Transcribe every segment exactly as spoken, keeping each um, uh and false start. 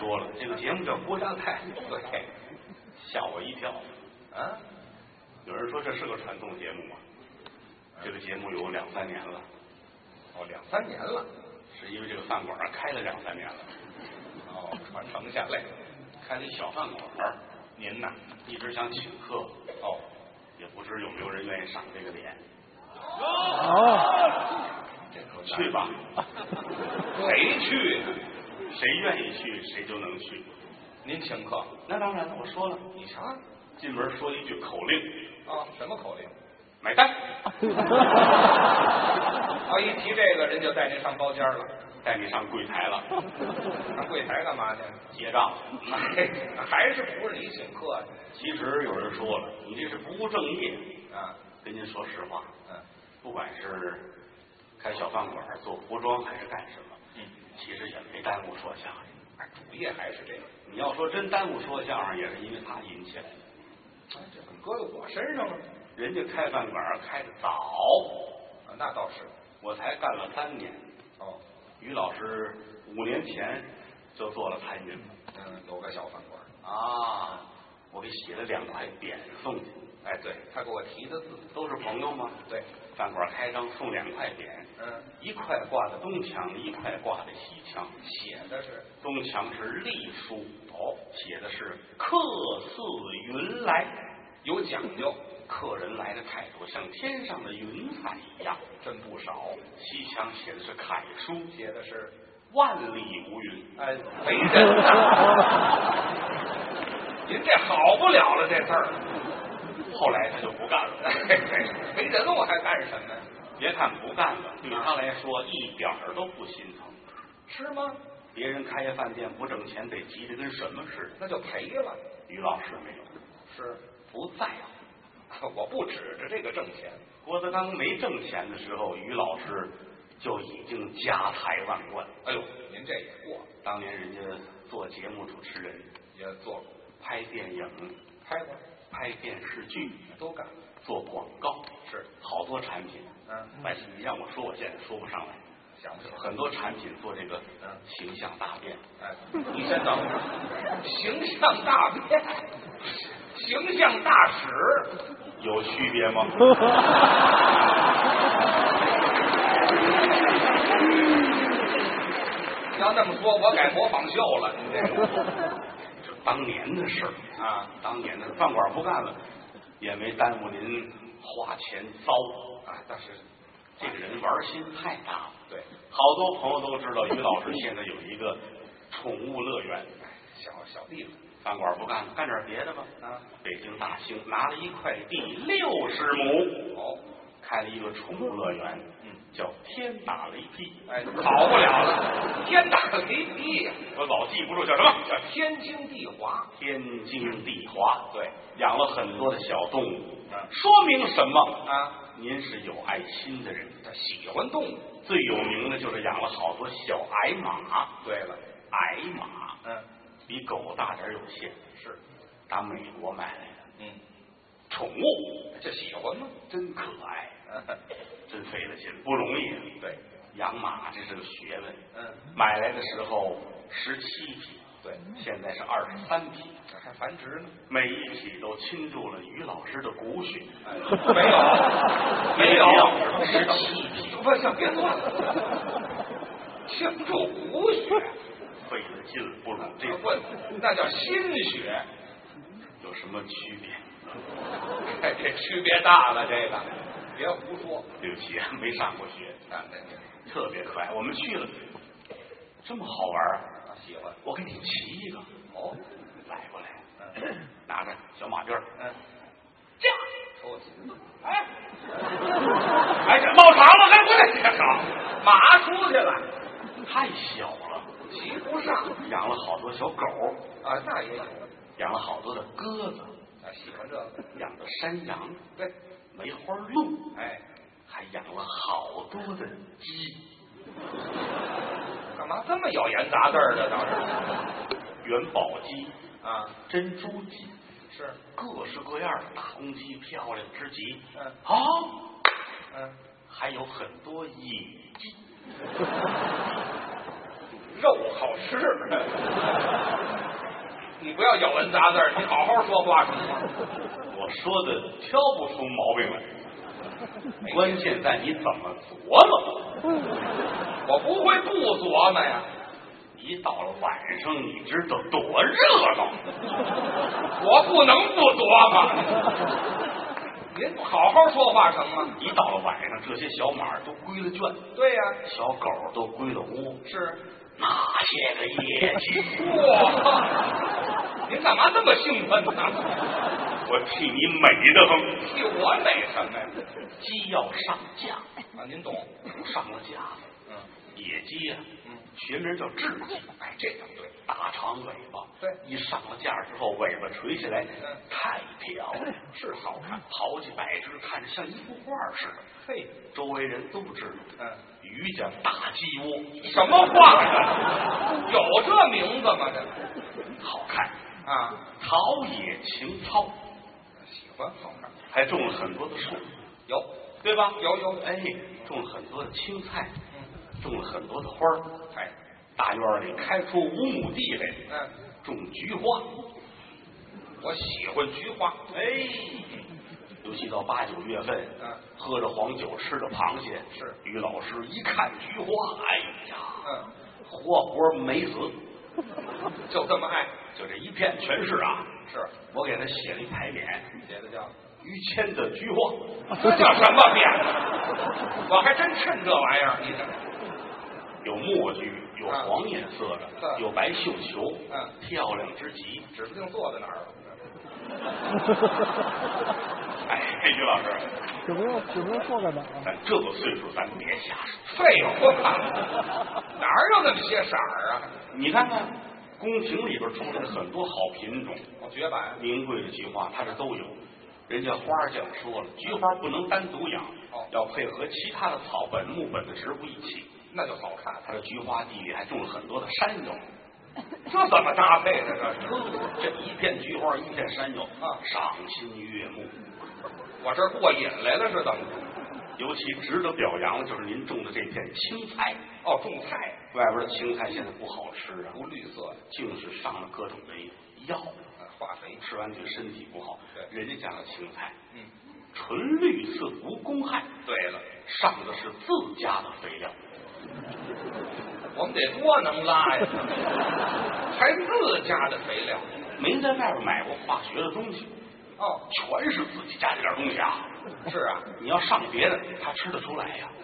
说了，这个节目叫国家态， 对， 吓我一跳啊！ 有人说这是个传统节目吗？这个节目有两三年了。 哦，两三年了， 是因为这个饭馆开了两三年了。 哦，传承下来， 开了一小饭馆。您呐，一直想请客， 哦， 也不知有没有人愿意赏这个脸。 哦， 去吧， 谁去？ 谁愿意去，谁就能去。 您请客？ 那当然了，我说了， 你瞧， 进门说一句口令。 啊，什么口令？ 买单。 啊，一提这个人就带您上包间了， 带你上柜台了。 上柜台干嘛去？ 结账。 还是不是你请客去？ 其实有人说了，你这是不务正业啊。 跟您说实话， 嗯， 不管是开小饭馆、做服装还是干什么， 嗯， 其实也没耽误说相声。 主业还是这个。 你要说真耽误说相声，也是因为他引起来的。 啊，这怎么搁到我身上了？ 人家开饭馆开的早， 啊，那倒是， 我才干了三年。 哦， 于老师五年前就做了参运了。 嗯，有个小饭馆啊，我给写了两块匾送去。 哎，对，他给我提的字， 都是朋友吗？ 对， 饭馆开张送两块匾， 嗯， 一块挂在东墙，一块挂在西墙。 写的是东墙是隶书，哦，写的是客似云来， 有讲究， 客人来的态度像天上的云彩一样， 真不少。 西墙写的是楷书， 写的是万里无云。 哎，没人呐！您这好不了了，这字儿。 后来他就不干了， 没人我还干什么呀？ 别看不干了，对他来说一点儿都不心疼。 是吗？ 别人开业饭店不挣钱，得急得跟什么似的， 那就赔了。 于老师没有， 是不在乎。 我不指着这个挣钱。 郭德纲没挣钱的时候，于老师就已经家财万贯。 哎呦，您这也过。 当年人家做节目主持人也做过， 拍电影拍过， 拍电视剧都干， 做广告是好多产品。 嗯， 但是你让我说，我现在说不上来。 想不起来很多产品做这个嗯形象大变。 哎，你先等会儿，形象大变，形象大使有区别吗？ 要那么说，我改模仿秀了。你这个是当年的事儿啊， 当年的饭馆不干了，也没耽误您花钱糟啊。但是这个人玩心太大了。 对， 好多朋友都知道，于老师现在有一个宠物乐园， 小小地方。 饭馆不干了，干点别的吧。 啊， 北京大兴拿了一块地六十亩， 哦， 开了一个宠物乐园， 嗯， 叫天打雷劈。 哎，好不了了，天打雷劈呀！ 我老记不住叫什么， 叫天经地华。 天经地华。 对， 养了很多的小动物， 嗯， 说明什么啊？ 您是有爱心的人， 他喜欢动物。 最有名的就是养了好多小矮马。 对了， 矮马， 嗯， 比狗大点有限， 是打美国买来的。 嗯， 宠物这喜欢吗？ 真可爱， 嗯， 真费了劲，不容易。 对， 养马这是个学问。 嗯， 买来的时候十七匹， 对， 现在是二十三匹， 这还繁殖呢。 每一匹都倾注了于老师的骨血。 哎，没有，没有， 十七匹， 不行，别做了，倾注骨血， 费了劲了，不如这不，那叫心血。 有什么区别？ 哎，这区别大了，这个别胡说。 对不起，没上过学， 啊，那特别可爱。我们去了，这么好玩啊，喜欢。 我给你骑一个。 哦， 来过来， 嗯， 拿着小马鞭， 嗯， 这样， 抽起， 哎，哎，这冒场了，还不得这场？ 马出去了， 太小了， 骑不上。 养了好多小狗啊，那也有。 养了好多的鸽子， 啊，喜欢这个。 养的山羊， 对， 梅花鹿， 哎， 还养了好多的鸡。 干嘛这么咬言杂字儿的？倒是元宝鸡啊， 珍珠鸡， 是各式各样的大公鸡，漂亮之极。 嗯， 好， 嗯， 还有很多野鸡， 肉好吃。 要咬文杂字，你好好说话行吗？ 我说的挑不出毛病来，关键在你怎么琢磨。 我不会不琢磨呀。 一到了晚上，你知道多热闹， 我不能不琢磨。您好好说话成吗？ 一到了晚上，这些小马都归了圈， 对呀、 啊，小狗都归了窝， 是那些个业绩， 哇！您干嘛这么兴奋呢？ 我替你美得很。 替我美什么呀？ 鸡要上架啊，您懂？ 上了架， 嗯， 野鸡呀、啊， 嗯， 学名叫雉鸡， 哎，这个对， 大长尾巴， 对， 一上了架之后，尾巴垂下来， 嗯， 太漂亮， 是好看， 好几百只，看着像一幅画似的。 嘿， 周围人都知道， 嗯， 于家大鸡窝， 什么画呀？有这名字吗？这好看啊， 陶冶情操， 喜欢好看， 还种了很多的树， 有对吧？ 有有， 哎，种了很多的青菜， 嗯， 种了很多的花儿， 哎， 大院里开出五亩地来， 嗯， 种菊花， 我喜欢菊花， 哎，尤其到八九月份， 嗯， 喝着黄酒，吃着螃蟹， 是于老师一看菊花，哎呀， 嗯， 活活没死， 就这么爱， 就这一片全是啊， 是我给他写了一牌匾， 写的叫于谦的菊花， 这叫什么匾？我还真趁这玩意儿，你这有墨菊，有黄颜色的， 嗯、 有白绣球， 嗯， 漂亮之极， 指不定坐在哪儿了。 哎，于老师， 指不定指不定坐在哪儿啊？ 咱这个岁数，咱别瞎说。 废话，哪儿有那么些色儿啊？ 你看看，宫廷里边出来的很多好品种， 我绝版， 名贵的菊花，它这都有。人家花匠说了，菊花不能单独养， 哦， 要配合其他的草本、木本的植物一起， 那就好看。 它的菊花地里还种了很多的山药， 这怎么搭配的？这是这一片菊花，一片山药啊， 赏心悦目。 我这过瘾来了是怎么着？ 尤其值得表扬的就是您种的这片青菜。 哦，种菜， 外边的青菜现在不好吃啊， 不绿色， 净是上了各种的药， 化肥， 吃完对身体不好。 对， 人家家的青菜， 嗯， 纯绿色无公害。 对了， 上的是自家的肥料。 我们得多能拉呀，还自家的肥料， 没在外边买过化学的东西。 哦， 全是自己家这点东西啊。 是啊， 你要上别的，他吃得出来呀。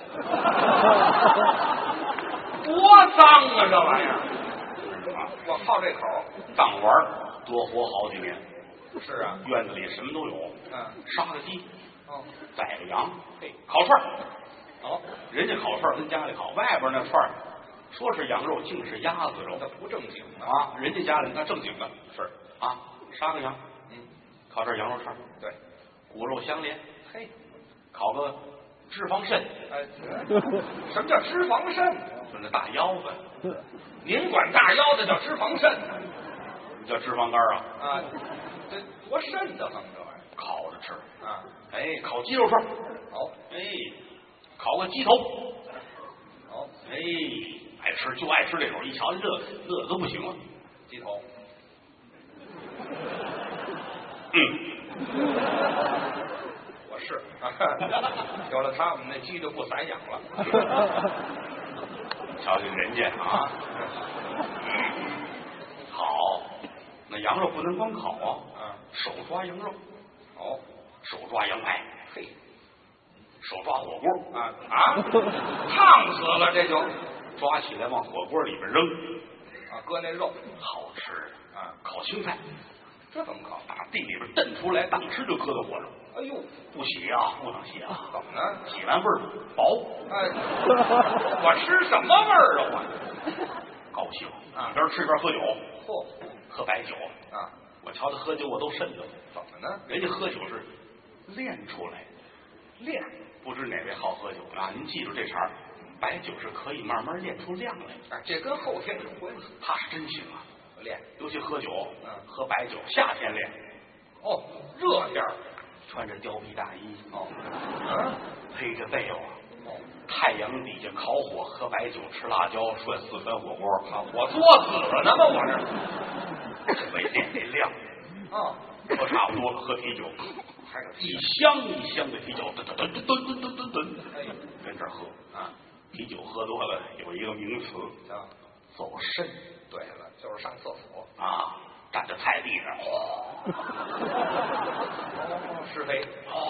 多脏啊，这玩意儿！啊，我好这口， 当玩多活好几年。 是啊， 院子里什么都有。 嗯， 杀个鸡， 哦， 宰个羊， 嘿， 烤串儿。 哦， 人家烤串儿跟家里烤，外边那串儿说是羊肉，竟是鸭子肉， 那不正经啊！ 啊，人家家里那正经的是啊，杀个羊， 嗯， 烤这羊肉串儿， 对， 骨肉相连， 嘿， 烤个脂肪肾， 哎，什么叫脂肪肾？ 就那大腰子， 您管大腰子叫脂肪肾叫脂肪肝啊？ 啊？这多瘆得慌，这玩意儿烤着吃啊！ 哎，烤鸡肉串儿， 好， 哎，烤个鸡头， 好， 哎，爱吃就爱吃这口，一瞧这乐的都不行了。 鸡头， 嗯， 我是啊，有了它，我们那鸡就不散养了。 瞧瞧人家啊，好，那羊肉不能光烤啊， 啊， 手抓羊肉， 好， 手抓羊排， 嘿， 手抓火锅啊啊，烫死了，这就抓起来往火锅里边扔， 啊，搁那肉好吃啊， 烤青菜， 这怎么烤？ 打地里边蹬出来，当时就搁到火上。 哎呦， 不洗啊，不能洗啊， 怎么呢？ 洗完味儿薄。 哎，我吃什么味儿啊？我高兴啊一边吃一边喝酒， 嚯喝白酒啊！ 我瞧他喝酒，我都瘆得慌。 怎么呢？ 人家喝酒是练出来， 练不知哪位好喝酒啊？您记住这茬儿，白酒是可以慢慢练出量来。 啊，这跟后天有关系。 他是真行啊， 练尤其喝酒， 嗯， 喝白酒，夏天练， 哦，热天儿穿着貂皮大衣， 哦，啊， 披着被窝， 哦， 太阳底下烤火，喝白酒，吃辣椒，涮四川火锅， 啊，我作死呢吗？我这这为练这量哦， 喝差不多了，喝啤酒， 还有一箱一箱的啤酒，吨吨吨吨吨吨吨吨， 哎， 跟这儿喝啊， 啤酒喝多了有一个名词叫走肾。 对了，就是上厕所啊，站在菜地上， 施肥，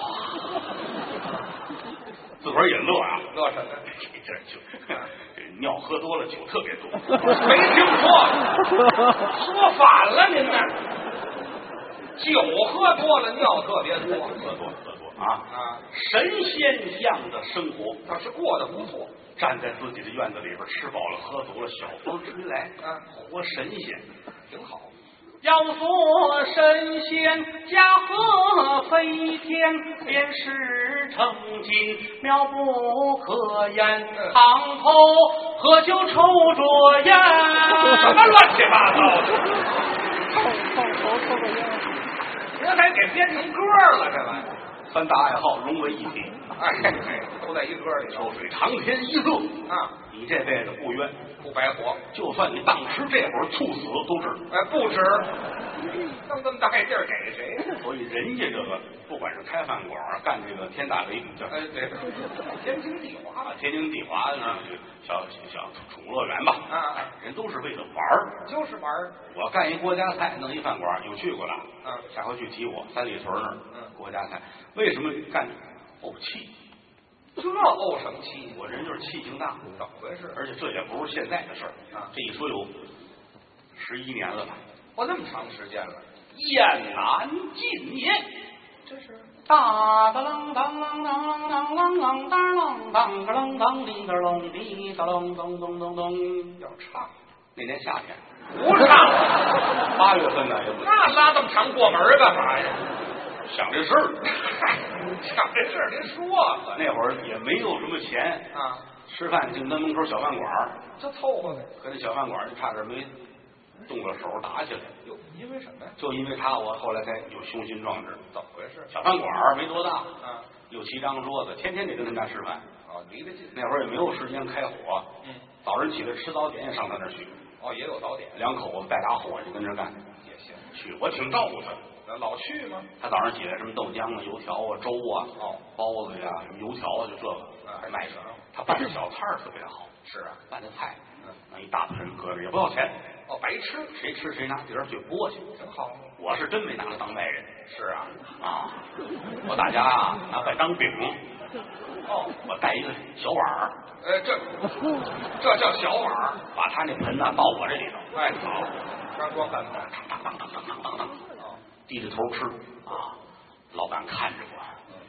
自个儿也乐啊， 乐什么？ 这这酒，这尿喝多了，酒特别多， 没听说，说反了您呢？酒喝多了，尿特别多， 喝多喝多啊啊！ 神仙一样的生活， 倒是过得不错。 站在自己的院子里边，吃饱了喝足了，小风吹来， 啊， 活神仙， 挺好。 要做神仙，驾鹤飞天，便是成金，妙不可言。堂头喝酒抽着烟， 什么乱七八糟的？ 放放头抽个烟， 您还给编成歌了，这玩意儿。 三大爱好融为一体， 哎哎，都在一歌里头秋水长天一色啊！ 你这辈子不冤， 不白活， 就算你当时这会儿猝死都值。 哎，不值，弄这么大劲儿给谁？ 所以人家这个不管是开饭馆干这个天打雷，叫哎，对，天经地义啊，天经地义的小小宠物乐园吧啊， 人都是为了玩儿， 就是玩儿。 我干一国家菜，弄一饭馆，有去过了， 嗯， 下回去提我三里屯那儿， 嗯， 国家菜，为什么干怄气？ 这怄什么气？ 我人就是气性大， 怎么回事？ 而且这也不是现在的事儿啊， 这一说有十一年了吧？ 我那么长时间了， 燕南尽年， 这是哒哒啷当啷当啷当啷啷当啷当个啷当哩个啷哩个啷咚咚咚咚。 要唱， 那年夏天不唱， 八月份呢，也不那拉这么长过门干嘛呀？ 想这事儿， 想这事儿您说吧， 那会儿也没有什么钱啊， 吃饭就那门口小饭馆， 就凑合呗。 跟那小饭馆就差点没动了手打起来。 哟，因为什么呀？ 就因为他，我后来才有雄心壮志。 怎么回事？ 小饭馆没多大， 啊， 六七张桌子，天天得跟他们家吃饭。 哦，离得近。 那会儿也没有时间开火， 嗯， 早上起来吃早点也上他那儿去。 哦，也有早点， 两口子带把火就跟那儿干。 也行。 去，我挺照顾他。 老去吗？ 他早上起来什么豆浆啊、油条啊、粥啊、 哦、 包子呀、什么油条啊，就这个， 啊，还卖什么？ 他办的小菜儿特别好。 是啊， 办的菜， 嗯， 那一大盆搁着也不要钱。 哦，白吃， 谁吃谁拿碟儿去拨去， 挺好。 我是真没拿他当外人。 是啊， 啊，我大家啊拿块张饼， 哦， 我带一个小碗儿， 呃，这这叫小碗儿， 把他那盆呢倒我这里头。 哎，好，张光饭菜， 当当当当当当当， 哦， 低着头吃啊，老板看着我，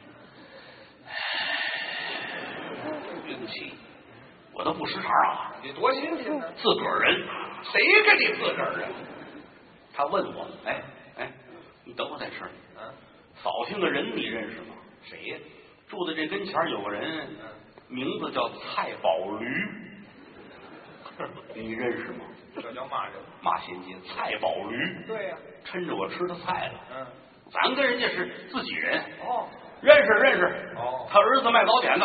运气，我都不识茬啊， 你多新鲜呢！ 自个儿人， 谁跟你自个儿人？ 他问我，哎哎，你等我再吃。 嗯， 扫兴的人你认识吗？ 谁呀？ 住在这跟前有个人，名字叫蔡宝驴，你认识吗？ 这叫骂人。 骂衔接，蔡宝驴。 对呀、 趁着我吃他菜了。 嗯， 咱跟人家是自己人。 哦， 认识认识。 哦他儿子卖早点的。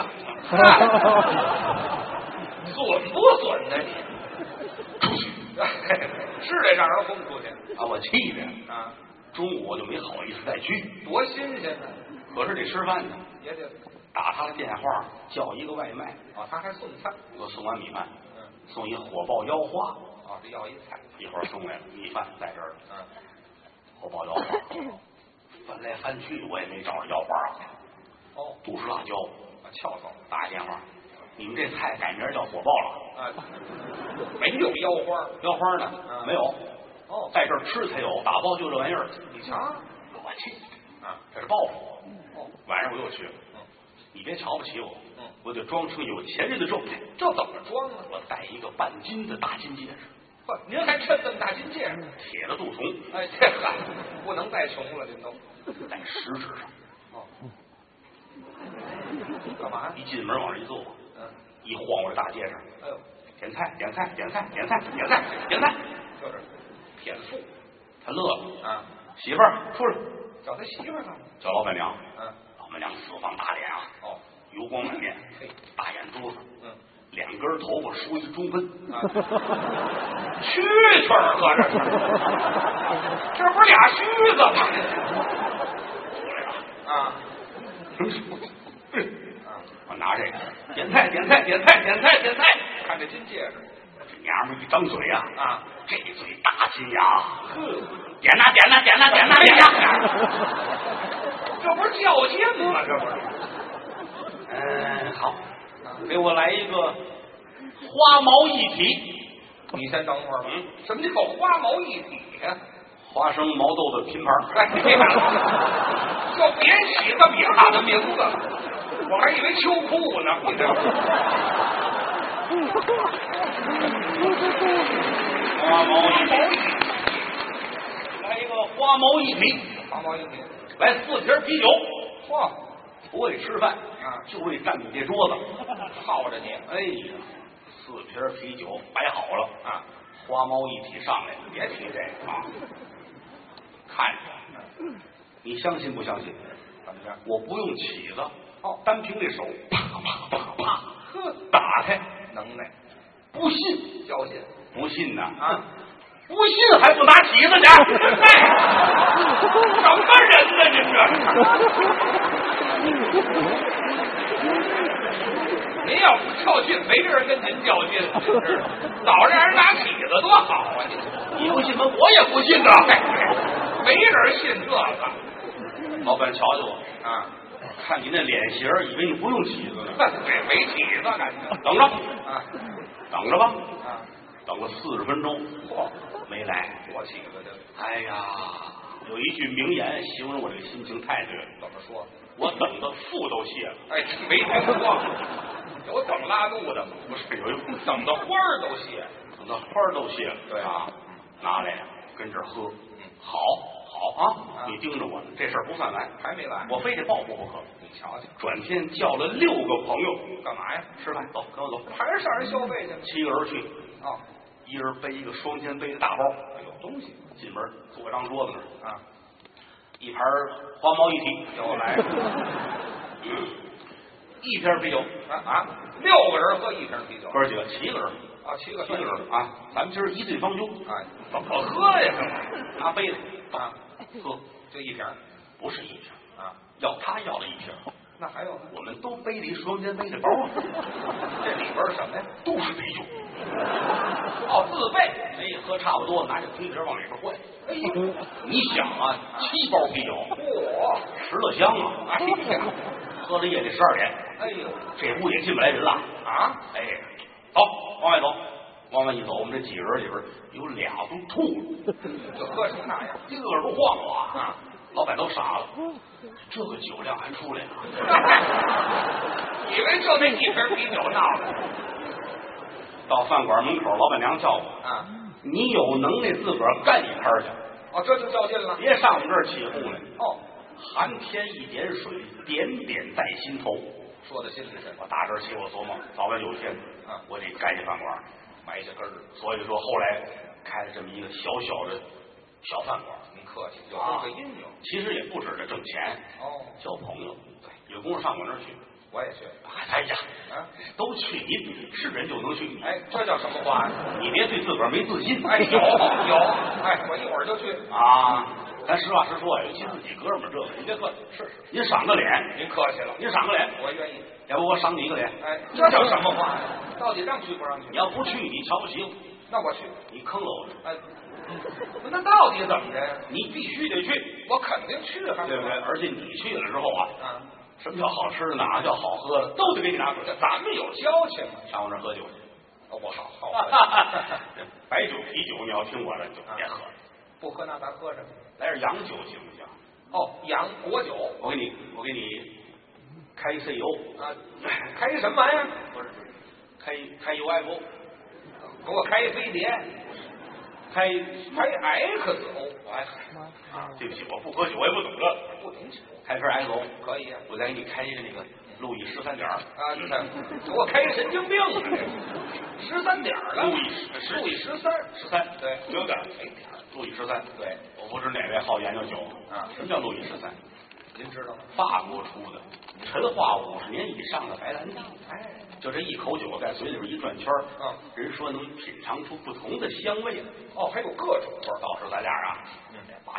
损不损呢你？ 出去是得让人轰出去把我气的， 啊！ 中午我就没好意思再去。 多新鲜呢！ 可是得吃饭呢， 也得打他的电话叫一个外卖， 哦，他还送菜， 给我送完米饭， 嗯， 送一火爆腰花， 哦，这要一菜， 一会儿送来了，米饭在这儿了， 嗯， 火爆腰花，翻来翻去我也没找着腰花啊， 哦， 杜氏辣椒， 啊，翘头打一电话，你们这菜改名叫火爆了， 啊，没有腰花， 腰花呢？ 嗯没有， 哦， 在这儿吃才有，打包就这玩意儿。 你瞧我气啊， 这是报复。 哦， 晚上我又去了， 嗯， 你别瞧不起我， 嗯， 我得装成有钱人的状态。 这怎么装啊？ 我戴一个半斤的大金戒指， 呵，您还趁这么大金戒指？ 铁的镀铜， 哎，这嗨，不能再穷了，您都在食指上。 哦，干嘛？ 一进门往这一坐， 嗯， 一晃我这大戒指， 哎呦， 点菜，点菜，点菜，点菜，点菜，点菜， 就是骗富他乐了， 啊！ 媳妇儿出来， 找他媳妇儿干嘛？ 叫老板娘。 嗯， 老板娘四方大脸啊， 哦， 油光满面， 嘿， 大眼珠子， 嗯， 两根头发梳一中分， 啊，蛐蛐儿合着是，这不是俩须子干嘛呀？啊， 我拿这个点菜，点菜，点菜，点菜，点菜。 看这金戒指， 这娘们一张嘴啊， 啊， 这嘴大金牙，点呐点呐点呐点呐点呐， 这不是较劲吗？这不是？ 嗯，好，给我来一个花毛一体。 你先等会儿吧。嗯，什么叫花毛一体呀？ 花生毛豆的拼盘。 哎，你别打了，就别起这么雅的名字了，我还以为秋裤呢。你这花毛一体，来一个花毛一体。 花毛一体， 来四瓶啤酒。 嚯， 不为吃饭啊， 就为占你这桌子， 耗着你。 哎呀，四瓶啤酒摆好了啊， 花毛一体上来，别提这个啊，看着，你相信不相信？ 怎么着？ 我不用起子， 哦， 单凭这手，啪啪啪啪， 呵， 打开， 能耐， 不信， 较劲， 不信呐啊！ 不信还不拿起子去？哎，什么人呢？您这，您要不较劲，没人跟您较劲，是老让人拿起子多好啊！ 你你不信吗？我也不信呐。 没人信这个。 老板瞧瞧我啊， 看你那脸型，以为你不用起子呢。 没没起子，感觉等着啊， 等着吧啊， 等了四十分钟， 嚯， 没来， 我起子去了。 哎呀，有一句名言形容我这个心情太对了， 怎么说？ 我等的腹都泄了。 哎，没听说，有等拉肚的吗？ 不是，有一等的花儿都谢， 等到花儿都谢了。 对啊，拿来跟这儿喝，好，好啊，你盯着我呢，这事儿不算完， 还没来， 我非得报复不可。 你瞧瞧， 转天叫了六个朋友， 干嘛呀？ 吃饭，走，跟我走， 还是上人消费去了？ 七个人去， 哦， 一人背一个双肩背的大包， 有东西进门坐张桌子那儿啊， 一盘花毛一体， 又来一瓶啤酒啊啊，六个人喝一瓶啤酒， 哥儿几个，七个人啊，七个七个人啊，咱们今儿一醉方休， 哎，怎么喝呀？ 拿杯子啊， 喝， 就一瓶不是一瓶啊， 要他要了一瓶， 那还有呢？ 我们都背了一双肩背的包， 这里边什么呀？ 都是啤酒。 哦，自备， 哎，喝差不多，拿这空瓶往里边灌。 哎呦， 你想啊，七包啤酒， 嚯， 十了香啊！ 哎呀， 喝了夜里十二点， 哎呦， 这屋也进不来人了啊！ 哎，走，往外走，往外一走，我们这几个人里边有俩都吐了， 就喝成那样， 一个个都晃悠啊！啊，老板都傻了，这个酒量还出来了， 以为就那一瓶啤酒闹的到饭馆门口，老板娘叫我啊！ 你有能耐自个儿干一摊去， 哦，这就较劲了。 别上我们这儿起哄来。 哦， 寒天一点水，点点在心头。 说的心里是， 我打这儿起我琢磨，早晚有一天啊， 我得开这饭馆， 埋下根儿。 所以说后来开了这么一个小小的小饭馆。 您客气，有这么个因由。 其实也不指着挣钱， 哦， 交朋友。对，有功夫上我那儿去。 我也去。 哎呀， 啊， 都去，你是人就能去。 哎，这叫什么话呀？ 你别对自个儿没自信。 哎，有有，哎，我一会儿就去啊。咱实话实说，尤其自己哥们儿这个，您别客气，是是，您赏个脸， 您客气了， 您赏个脸， 我愿意。 要不我赏你一个脸？ 哎，这叫什么话呀？到底让去不让去？ 你要不去，你瞧不起我， 那我去。 你坑了我。 哎，那到底怎么着呀？ 你必须得去， 我肯定去，还对不对？而且你去了之后啊， 啊， 什么叫好吃的，哪个叫好喝的，都得给你拿出来。 咱们有交情嘛， 上我那儿喝酒去。 哦，不好，好白酒、啤酒，你要听我的就别喝了。 不喝那咱喝什么？ 来点洋酒行不行？ 哦，洋果酒。 我给你，我给你开一 C 油啊，开一什么玩意儿？ 不是，开开 U F O， 给我开一飞碟， 开开 X O。 哎，啊，对不起，我不喝酒，我也不懂这， 不懂酒， 开瓶 X O 可以啊。 我再给你开一个那个路易十三点儿啊，给我开一神经病啊！十三点了， 路易十路易十三， 十三， 对， 有点没点儿，路易十三， 对， 我不知哪位好研究酒啊？ 什么叫路易十三？ 您知道吗？ 法国出的，陈化五十年以上的白兰地。 哎， 就这一口酒在嘴里边一转圈， 嗯， 人说能品尝出不同的香味来。 哦，还有各种味儿。 到时候咱俩啊， 嗯， 把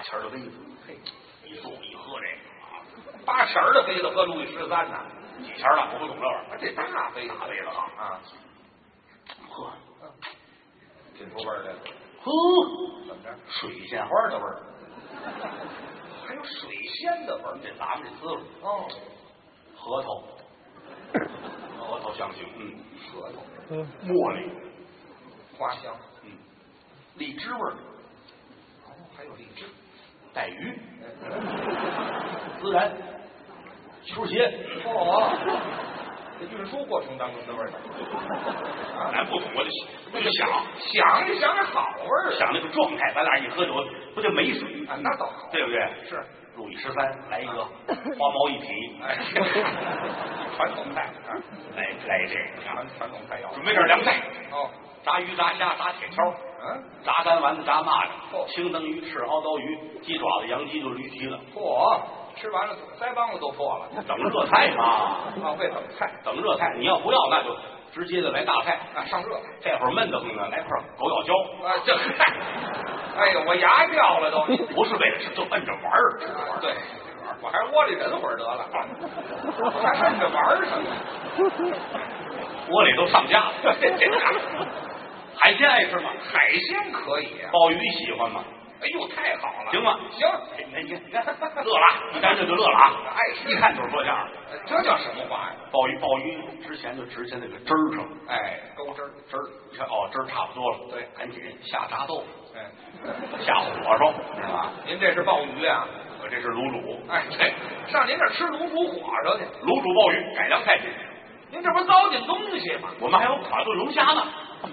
钱的杯子，嘿，一坐一喝这个啊， 八钱的杯子喝路易十三呢， 几钱了？我不懂这玩意儿， 这大杯大杯子啊啊， 喝， 品出味儿来了。 呵， 怎么着？ 水仙花的味儿， 还有水仙的味儿。 这咱们这滋味哦， 核桃，核桃香型，嗯， 核桃， 嗯， 茉莉， 花香， 嗯，荔枝味儿， 哦，还有荔枝， 带鱼， 哎孜然，球鞋， 哦，这运输过程当中的味儿。啊， 咱不懂我就我就想想一想，这好味儿啊！ 想那个状态，咱俩一喝酒不就没水啊，那倒好， 对不对？ 是路易十三来一个花毛一体， 哎，传统菜啊， 来来这个传传统菜肴。 准备点凉菜， 哦， 炸鱼、炸虾、炸铁锹， 嗯， 炸干丸子、炸蚂哦蚱，清蒸鱼、赤蒿刀鱼、鸡爪子、羊鸡就驴蹄了。 嚯，吃完了腮帮子都破了。 等热菜嘛， 啊，为等菜等热菜，你要不要那就直接的来大菜。 啊，上热这会儿闷得慌呢，来块狗咬椒。 啊，这哎呦，我牙掉了都。 不是为了吃，就摁着玩儿。 对，我还是窝里忍会儿得了，我还摁着玩儿什么？ 窝里都上架了。海鲜爱吃吗？ 海鲜可以啊。 鲍鱼喜欢吗？ 哎呦，太好了， 行吗？ 行， 你看，你看，你看，乐了，一沾这就乐了啊！ 爱吃一看就是说相声。 这叫什么话呀？ 鲍鱼，鲍鱼之前就直接那个汁儿上， 哎，勾汁儿， 汁儿，你看哦，汁儿差不多了， 对， 赶紧下炸豆腐， 哎， 下火烧，是吧？ 您这是鲍鱼啊？ 我这是卤煮， 哎，对，上您这吃卤煮火烧去， 卤煮鲍鱼改良菜品， 您这不是糟践东西吗？ 我们还有垮炖龙虾呢。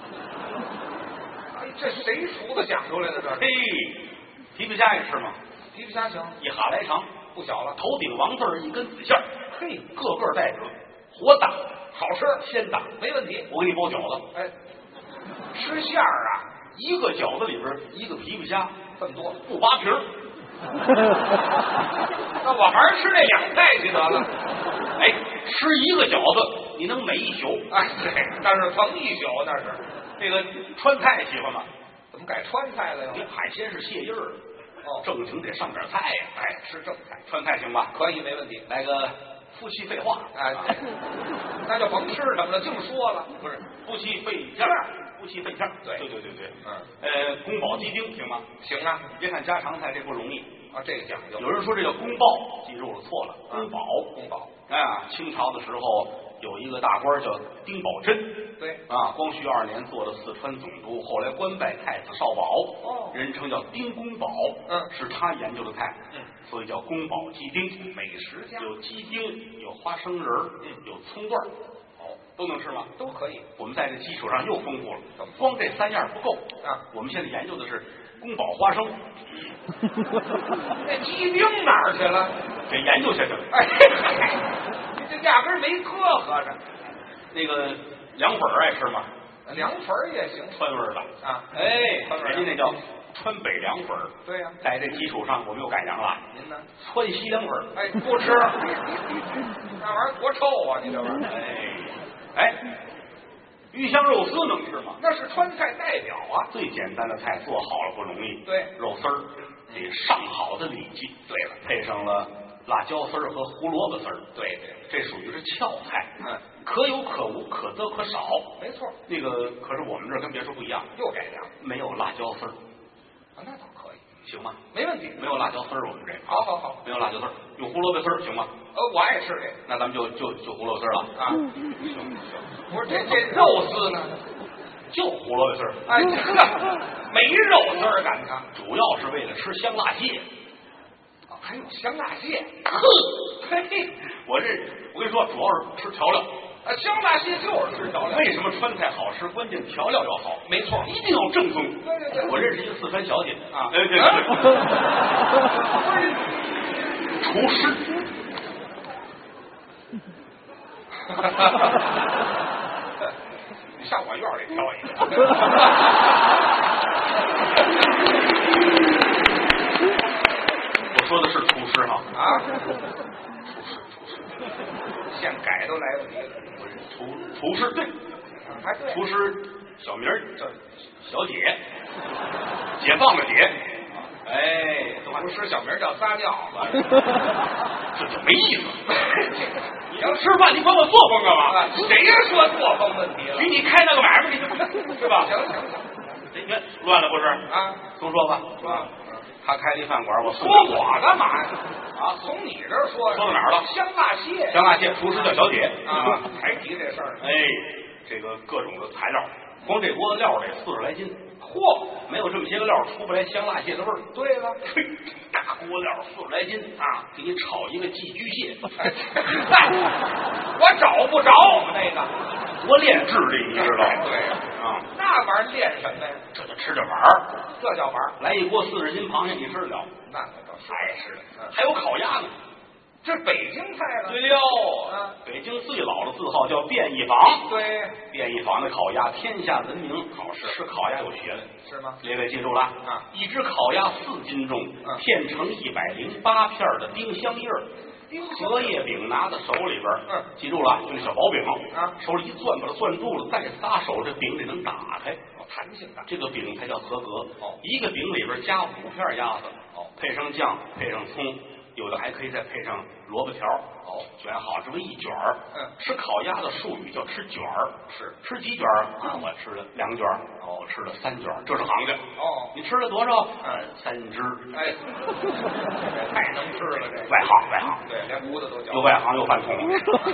哎，这谁厨子想出来的这？ 嘿，皮皮虾也吃吗？ 皮皮虾行， 一哈来长， 不小了。 头顶王字儿一根紫馅儿， 嘿， 个个带着活打， 好吃， 鲜打， 没问题。 我给你包饺子， 哎，吃馅儿啊， 一个饺子里边一个皮皮虾， 这么多， 不扒皮儿。 那我还是吃那两菜去得了。 哎，吃一个饺子你能美一宿。 哎，对，那是疼一宿，那是。 这个川菜喜欢吗？ 怎么改川菜了你又？ 海鲜是卸印儿， 哦， 正经得上点菜呀。 哎，吃正菜川菜行吧？ 可以，没问题。 来个夫妻废话， 哎，对，那就甭吃什么了，净说了。 不是夫妻肺片儿，夫妻肺片儿。 对对对对对， 嗯， 呃，宫保鸡丁行吗？ 行啊， 你别看家常菜这不容易， 啊，这个讲究。 有人说这叫宫爆，记住了错了，宫保。 宫保， 啊，清朝的时候有一个大官叫丁宝桢， 对， 啊，光绪二年做了四川总督，后来官拜太子少保， 哦人称叫丁公保， 嗯是他研究的菜， 嗯， 所以叫宫保鸡丁， 美食家有鸡丁，有花生仁儿， 嗯有葱段儿， 哦， 都能吃吗？ 都可以。 我们在这基础上又丰富了怎么， 光这三样不够啊， 我们现在研究的是宫保花生， 那鸡丁哪儿去了？ 给研究下去了。 哎，你这压根儿没磕合着。 那个凉粉儿爱吃吗？ 凉粉儿也行川味儿的啊。 哎， 川味儿人家那叫川北凉粉儿。 对呀、 在这基础上，我们又改良了您呢？ 川西凉粉儿。 哎，不吃，那玩意儿多臭啊！你这玩意儿， 哎哎，鱼香肉丝能吃吗？ 那是川菜代表啊。 最简单的菜做好了不容易。 对， 肉丝儿得上好的里脊。 对了， 配上了辣椒丝儿和胡萝卜丝儿。 对对， 这属于是俏菜。 嗯， 可有可无，可多可少。 没错。 那个可是我们这儿跟别处不一样， 又改良没有辣椒丝儿， 啊，那倒可以， 行吗？ 没问题。 没有辣椒丝儿，我们这好好好， 没有辣椒丝儿，用胡萝卜丝儿行吗？ 呃，我爱吃这个那咱们就就就胡萝卜丝儿了啊。 行行， 不是这这肉丝呢？ 就胡萝卜丝儿。 哎，这个没肉丝儿赶它， 主要是为了吃香辣蟹。 啊还有香辣蟹。 呵，嘿，我这我跟你说，主要是吃调料。 啊，香辣蟹就是吃调料。 为什么川菜好吃？关键调料要好。 没错， 一定要正宗。 对对对， 我认识一个四川小姐啊， 对对对，厨师。 你上我院里挑一个。 我说的是厨师哈啊， 厨师厨师， 现改都来不及了。 厨厨师对， 还对， 厨师小名叫小姐，解放的解，哎，都还不是小名叫撒尿， 这就没意思。你要吃饭，你管我作风干嘛？ 谁说作风问题了？ 许你开那个买卖，你是吧？ 行行行， 这你看乱了不是？ 啊， 总说吧， 说他开了一饭馆，我说我干嘛呀？啊，从你这儿说， 说到哪儿了？ 香辣蟹， 香辣蟹，厨师叫小姐啊，还提这事儿？ 哎，这个各种的材料，光这锅的料得四十来斤。 嚯， 没有这么些个料，出不来香辣蟹的味儿。 对了， 嘿，大锅料四十来斤啊，给你炒一个寄居蟹。 嗨，我找不着那个， 多练智力，你知道吗？ 对呀， 啊， 那玩意儿练什么呀？ 这就吃着玩儿， 这叫玩儿。 来一锅四十斤螃蟹，你吃得了？ 那可倒是， 爱吃的。还有烤鸭呢。 这北京菜了。 对了， 啊， 北京最老的字号叫便宜坊。 对， 便宜坊的烤鸭天下闻名，好吃，吃烤鸭有学问， 是吗？ 列位记住了啊， 一只烤鸭四斤重， 嗯片成一百零八片的丁香叶儿。荷叶饼拿在手里边， 嗯， 记住了，就那小薄饼啊， 手里一攥，把它攥住了，再撒手，这饼里能打开， 哦，弹性大， 这个饼才叫合格。 哦， 一个饼里边加五片鸭子， 哦， 配上酱，配上葱，有的还可以再配上萝卜条， 哦， 卷好这么一卷儿。 嗯， 吃烤鸭的术语叫吃卷儿， 是吃几卷儿啊？我吃了两卷儿，哦，我吃了三卷儿，这是行家。 哦， 你吃了多少？ 嗯， 三只。 哎，这太能吃了，这外行外行， 对，连胡子都嚼。 又外行又犯冲。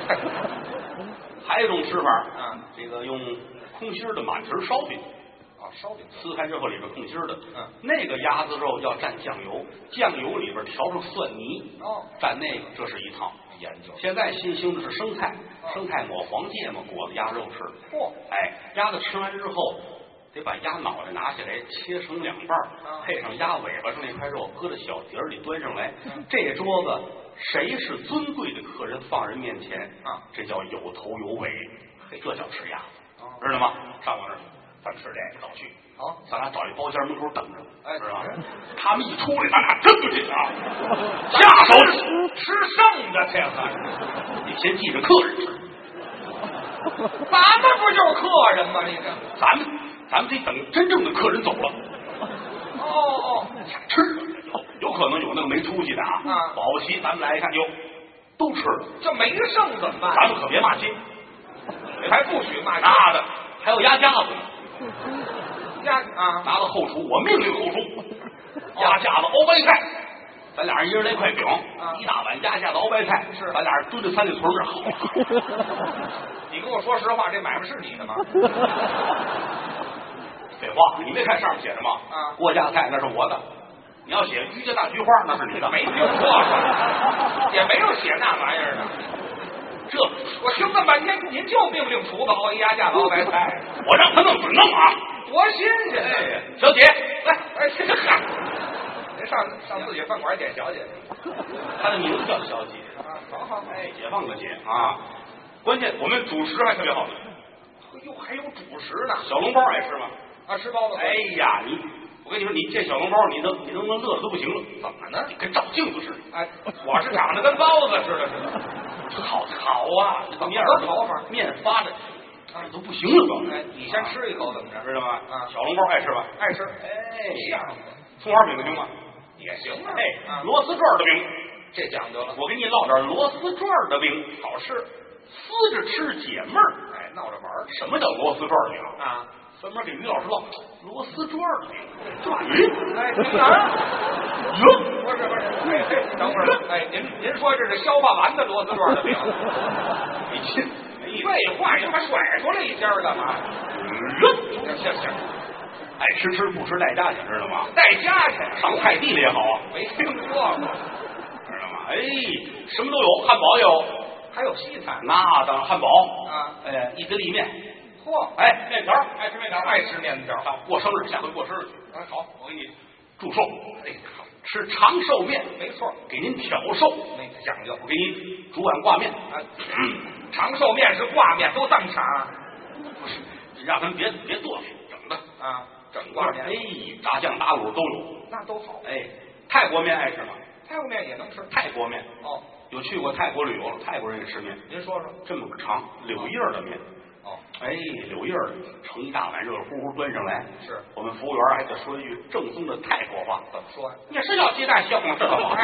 还有一种吃法， 啊， 这个用空心儿的满皮儿烧饼。 啊，烧饼撕开之后里边空心儿的， 嗯， 那个鸭子肉要蘸酱油，酱油里边调上蒜泥， 哦， 蘸那个，这是一套研究。 现在新兴的是生菜， 哦生菜抹黄芥末裹着鸭肉吃。 嚯， 哎，鸭子吃完之后，得把鸭脑袋拿下来切成两半， 哦， 配上鸭尾巴上那块肉，搁在小碟儿里端上来。 嗯， 这桌子谁是尊贵的客人放人面前啊， 这叫有头有尾，嘿，这叫吃鸭子， 哦， 知道吗？上我那儿，咱吃这个早去。 好， 咱俩找一包间门口等着， 哎， 知道吧？他们一出来，咱俩真不进啊！下手吃剩的这个， 你先记着客人吃， 咱们不就是客人吗？你这， 咱们咱们得等真正的客人走了， 哦哦， 吃有有可能有那个没出息的啊， 啊保不齐咱们来一看，哟，都吃了， 这没剩怎么办？ 咱们可别骂街， 还不许骂街那的还有鸭架子呢。 鸭啊， 拿到后厨，我命令后厨，鸭架子熬白菜，咱俩人一人来块饼， 啊一大碗鸭架子熬白菜， 是咱俩人蹲在三里屯那儿好。 你跟我说实话，这买卖是你的吗？ 废话，你没看上面写着吗？ 啊， 郭家菜那是我的，你要写于家大菊花那是你的， 没听说过，也没有写那玩意儿的。 这我听这么半天，您就命令厨子熬一鸭架子熬白菜， 我让他弄准弄啊！ 多新鲜！ 哎，小姐，来， 哎，这个嗨，您上上自己饭馆点小姐去。 她的名字叫小姐啊，好好， 哎，解放的解啊！关键我们主食还特别好呢， 哟，还有主食呢， 小笼包爱吃吗？ 啊，吃包子。 哎呀，你我跟你说，你这小笼包，你能你能不能乐的都不行了？ 怎么呢？ 你跟照镜子似的。 哎，我是长得跟包子似的，似的。 好好啊，面多好法， 面发着，啊，都不行了都。 哎，你先吃一口怎么着？ 知道吗？ 啊， 小笼包爱吃吧？ 爱吃。 哎， 像葱花饼的行吗？ 也行啊。 哎，螺丝转的饼， 这讲究了。 我给你烙点螺丝转的饼， 好吃， 撕着吃解闷儿。 哎，闹着玩儿。 什么叫螺丝转饼啊？ 专门给于老师烙螺丝转的饼。转哎，听哪儿？ 哟， 不是不是，哎哎，等会儿，哎，您您说这是消化完的螺丝转的饼？ 没劲， 没废话，你他妈甩出来一家干嘛？行行行， 爱吃吃不吃带家去，知道吗？ 带家去上菜地里也好啊， 没听说过， 知道吗？哎，什么都有，汉堡也有， 还有西餐。 那当然汉堡啊， 哎，意大利面， 嚯， 哎，面条，爱吃面条， 爱吃面条。 啊，过生日，下回过生日， 啊，好， 我给你祝寿，哎，好，吃长寿面， 没错， 给您挑寿， 那个讲究。 我给你煮碗挂面， 啊，长寿面是挂面，都这么长不是，让他们别别剁去，整的啊，整挂面， 哎，炸酱打卤都有， 那都好。 哎，泰国面爱吃吗？ 泰国面也能吃。 泰国面哦， 有去过泰国旅游了，泰国人也吃面。 您说说。 这么个长柳叶的面， 哦， 哎，柳叶儿盛一大碗热乎乎端上来， 是我们服务员还得说一句正宗的泰国话， 怎么说呀？ 也是要鸡蛋香吗？这个吗？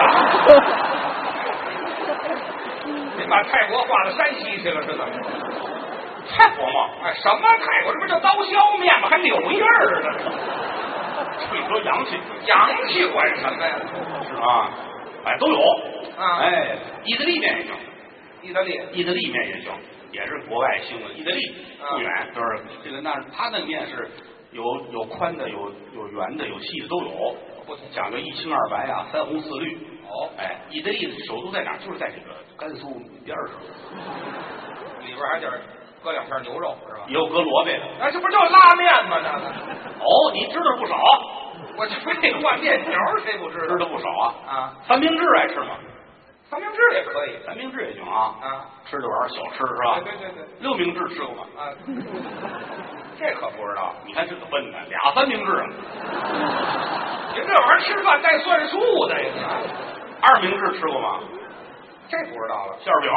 您把泰国划到山西去了是怎么着？ 泰国嘛， 哎，什么泰国？这不叫刀削面吗？还柳叶儿呢？ 你说洋气， 洋气管什么呀？ 是啊，哎，都有啊哎，意大利面也行， 意大利意大利面也行，也是国外兴的。意大利不远， 啊就是这个那他那面是有有宽的，有有圆的，有细的都有， 不同讲究一青二白啊，三红四绿。 哦， 哎，意大利的首都在哪儿？就是在这个甘肃边上， 里边还得搁两片牛肉是吧？ 也有搁萝卜的。 哎，这不就是拉面吗？那个哦，你知道不少， 我就非得换面条，谁不知道？ 知道不少啊。 啊， 三明治爱吃吗？ 三明治也可以三明治也行啊。 啊， 吃这玩意儿小吃是吧？ 对对对对六明治吃过吗？ 啊，这可不知道。 你看这个笨的，俩三明治啊。 您这玩意儿吃饭带算数的呀？ 二明治吃过吗？ 这不知道了。 馅儿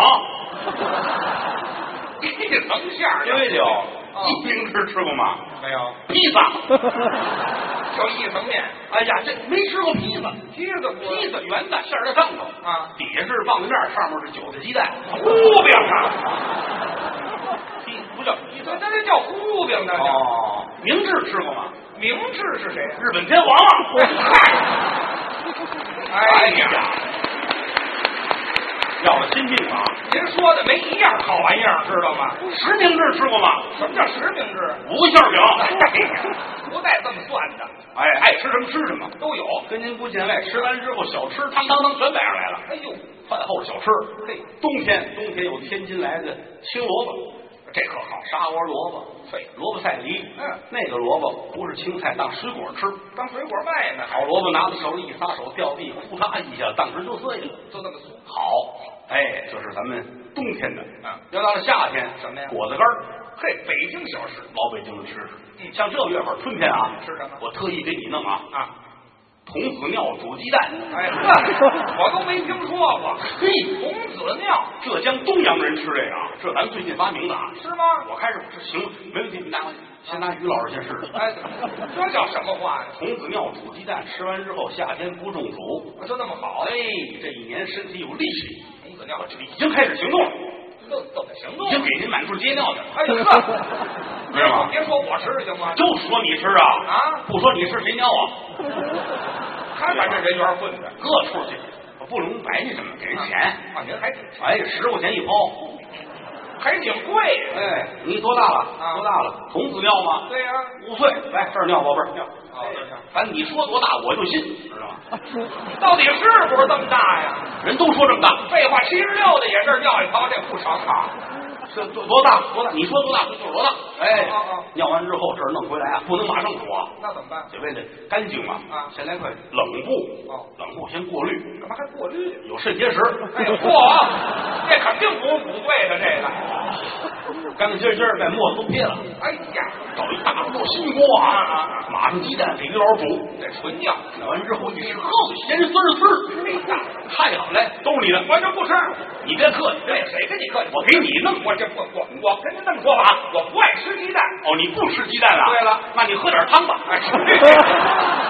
饼， 一层馅儿对了。 哦一明治吃过吗？ 没有？ 披萨。 就一层面。 哎呀，这没吃过披萨。 披萨不披萨圆的，馅儿在上头啊， 底下是棒子面，上面是韭菜鸡蛋， 糊饼啊！ 披不叫披萨这这这叫糊饼呢？ 哦。明治吃过吗？ 明治是谁？ 日本天皇啊！ 哎呀， 要了亲命啊！ 您说的没一样好玩意儿，知道吗？ 十明治吃过吗？ 什么叫实名制？ 五个馅儿饼。 哎呀，不带这么算的， 哎，爱吃什么吃什么， 都有。 跟您不见外。吃完之后，小吃汤汤汤全摆上来了。 哎呦， 饭后小吃，嘿，冬天冬天有天津来的青萝卜，这可好，沙窝萝卜， 对， 萝卜菜梨， 嗯， 那个萝卜不是青菜，当水果吃， 当水果卖呢， 好萝卜拿到手里一撒手掉地，呼嚓一下，当时就碎了， 就那么粗。 好，哎，这是咱们冬天的啊。 要到了夏天， 什么呀果子干儿， 嘿，北京小吃， 老北京的吃食。 嗯像这月份春天啊， 吃什么我特意给你弄啊啊， 童子尿煮鸡蛋。 哎呵，我都没听说过。 嘿， 童子尿浙江东阳人吃这个啊，这咱们最近发明的啊。 是吗？ 我开始这行，没问题，你拿回去，先拿于老师先试试。 哎，这叫什么话呀？ 童子尿煮鸡蛋，吃完之后夏天不中暑， 就那么好？ 哎，这一年身体有力气。 童子尿我这里已经开始行动了， 都怎么行动已？经给您满处接尿去了。 哎呵， 知道吗？ 别说我吃行吗？ 就说你吃啊啊不说你吃谁尿啊？ 看看这人缘混的， 各处去，我不能白你什么，给人钱。 啊，您还挺哎，十块钱一包。 还挺贵。 哎，你多大了？ 啊多大了？童子尿吗？ 对呀， 五岁，来这儿尿，宝贝儿尿。 哦这样反正你说多大我就信，知道吗？ 到底是不是这么大呀？ 人都说这么大， 废话，七十六的也这儿尿一泡，这不成啊？ 这多多大？多大？你说多大就是多大。哎， 哦哦尿完之后这儿弄回来啊，不能马上煮啊， 那怎么办？ 得为了干净嘛。 啊先来块冷布， 哦冷布先过滤， 干嘛还过滤？ 有肾结石。 哎呦，嚯，这肯定不不对的，这个。 干干净净把沫子都撇了， 哎呀， 找一大锅新锅啊啊啊！马上鸡蛋给于老师煮， 这纯尿。 弄完之后一吃，呵，咸丝丝， 哎呀， 太好，来都是你的， 我就不吃。 你别客气， 对，谁跟你客气？ 我给你弄。 我这我我我跟您这么说吧，我不爱吃鸡蛋。 哦，你不吃鸡蛋了？ 对了， 那你喝点汤吧。 哎，